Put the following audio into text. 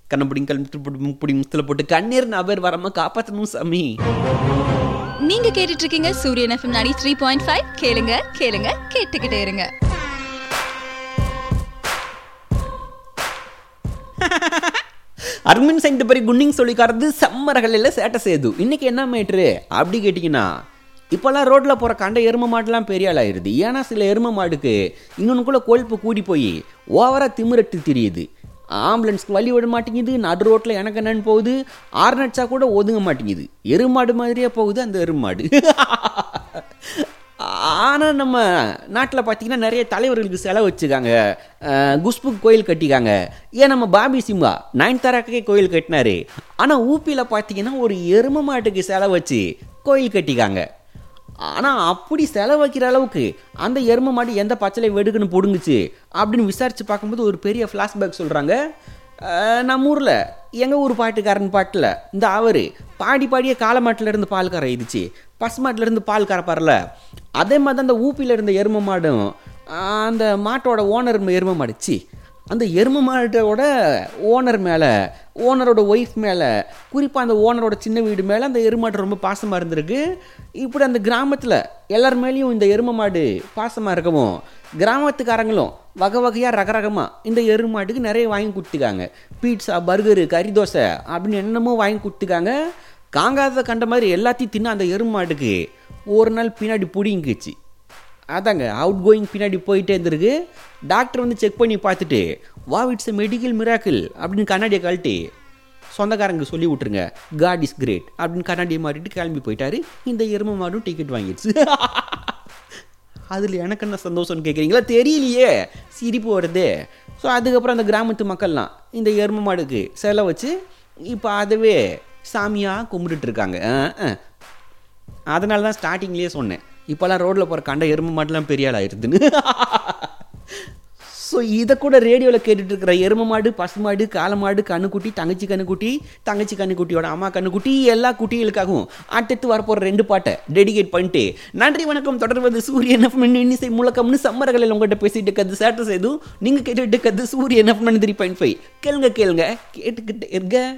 கண்ணப்பிடிங்க கல்முடி முத்துல போட்டு கண்ணீர் நபர் வராம காப்பாற்றணும் சாமி. நீங்க கேட்டுட்டு இருக்கீங்க சூரியன் எஃப்எம் 93.5. கேளுங்க கேளுங்க கேட்டுக்கிட்டே இருங்க. அர்மின் சைன்ட் பரி குன்னிங் சொல்லிக்காரது செம்மரகளில் சேட்டை செய்யுது. இன்னைக்கு என்ன மேட்ரு அப்படி கேட்டிங்கன்னா, இப்போல்லாம் ரோட்டில் போகிற கண்ட எருமை மாடுலாம் பெரிய ஆள் ஆயிடுது. ஏன்னா சில எருமை மாடுக்கு இன்னொன்னுக்குள்ளே கொழுப்பு கூடி போய் ஓவராக திமிரட்டு தெரியுது. ஆம்புலன்ஸ்க்கு வழி விட மாட்டேங்குது, நடு ரோட்டில் எனக்கு என்னன்னு போகுது, ஆர்னட்ஸா கூட ஒதுங்க மாட்டேங்குது. எருமாடு மாதிரியே போகுது அந்த எருமாடு. ஆனால் நம்ம நாட்டில் பார்த்தீங்கன்னா நிறைய தலைவர்களுக்கு செலவு வச்சுக்காங்க, குஷ்புக்கு கோயில் கட்டிக்காங்க. ஏன் நம்ம பாபி சிம்ஹா நயன்தாராக்கே கோயில் கட்டினாரு. ஆனால் ஊபியில் பார்த்தீங்கன்னா ஒரு எருமை மாட்டுக்கு செலவு வச்சு கோயில் கட்டிக்காங்க. ஆனால் அப்படி செலவு வைக்கிற அளவுக்கு அந்த எருமை மாடு எந்த பச்சளை வெடுக்குன்னு பிடுங்குச்சு அப்படின்னு விசாரித்து பார்க்கும்போது ஒரு பெரிய ஃப்ளாஷ்பேக் சொல்கிறாங்க. நம்ம ஊரில் எங்கள் ஊர் பாட்டுக்காரன் பாட்டில் இந்த அவர் பாடியே காளமாட்டிலேருந்து பால் கரையிடுச்சு, பசுமாட்டிலேருந்து பால் கறப்பார்ல, அதே மாதிரி தான் அந்த ஊப்பியில் இருந்த எருமை மாடும் அந்த மாட்டோட ஓனர் எருமை மாடுச்சு. அந்த எருமை மாட்டோட ஓனர் மேலே, ஓனரோட ஒய்ஃப் மேலே, குறிப்பாக அந்த ஓனரோட சின்ன வீடு மேலே அந்த எருமாடு ரொம்ப பாசமாக இருந்திருக்கு. இப்படி அந்த கிராமத்தில் எல்லார் மேலேயும் இந்த எருமை மாடு பாசமாக இருக்கவும் கிராமத்துக்காரங்களும் வகை வகையாக ரகரகமாக இந்த எருமாட்டுக்கு நிறைய வாங்கி கொடுத்துக்காங்க. பீட்சா, பர்கரு, கறி தோசை அப்படின்னு என்னமோ வாங்கி கொடுத்துக்காங்க. காங்காத கண்ட மாதிரி எல்லாத்தையும் தின்ன அந்த எருமாட்டுக்கு ஒரு நாள் பின்னாடி பிடிங்கிச்சு. அதாங்க அவுட் கோயிங் பின்னாடி போயிட்டே இருந்திருக்கு. டாக்டர் வந்து செக் பண்ணி பார்த்துட்டு, வா இட்ஸ் எ மெடிக்கல் மிராக்கிள் அப்படின்னு கண்ணாடியை கழட்டி சொந்தக்காரங்க சொல்லி விட்டுருங்க, காட் இஸ் கிரேட் அப்படின்னு கண்ணாடியை மாட்டிட்டு கிளம்பி போயிட்டாரு. இந்த எருமை மாடும் டிக்கெட் வாங்கிடுச்சு. அதில் எனக்கு என்ன சந்தோஷம்னு கேட்குறீங்களா? தெரியலையே, சிரிப்பு வருது. ஸோ அதுக்கப்புறம் அந்த கிராமத்து மக்கள்லாம் இந்த எருமை மாடுக்கு செலவு வச்சு இப்போ அதவே சாமியாக கும்பிட்டுட்டு இருக்காங்க. அதனால தான் ஸ்டார்டிங்லேயே சொன்னேன், இப்போல்லாம் ரோட்டில் போகிற கண்ட எருமை மாடுலாம் பெரிய ஆள் ஆயிடுதுன்னு. ஸோ இதை கூட ரேடியோவில் கேட்டுட்டு இருக்கிற எருமை மாடு, பசுமாடு, காளமாடு, கண்ணுக்குட்டி, தங்கச்சி கண்ணுக்குட்டியோட அம்மா கண்ணுக்குட்டி எல்லா குட்டிகளுக்காகவும் அடுத்து வரப்போகிற 2 பாட்டை டெடிகேட் பண்ணிட்டு நன்றி வணக்கம். தொடர்வது சூரியன் எஃப்எம் இன்னிசை முழக்கம்னு சம்மரகளில் உங்கள்கிட்ட பேசிட்டு கது சேட்டை செய்தும் நீங்கள் கேட்டுட்டு கது சூரியன் எஃப்எம் 93.5. கேளுங்க கேட்டுக்கிட்டு இருங்க.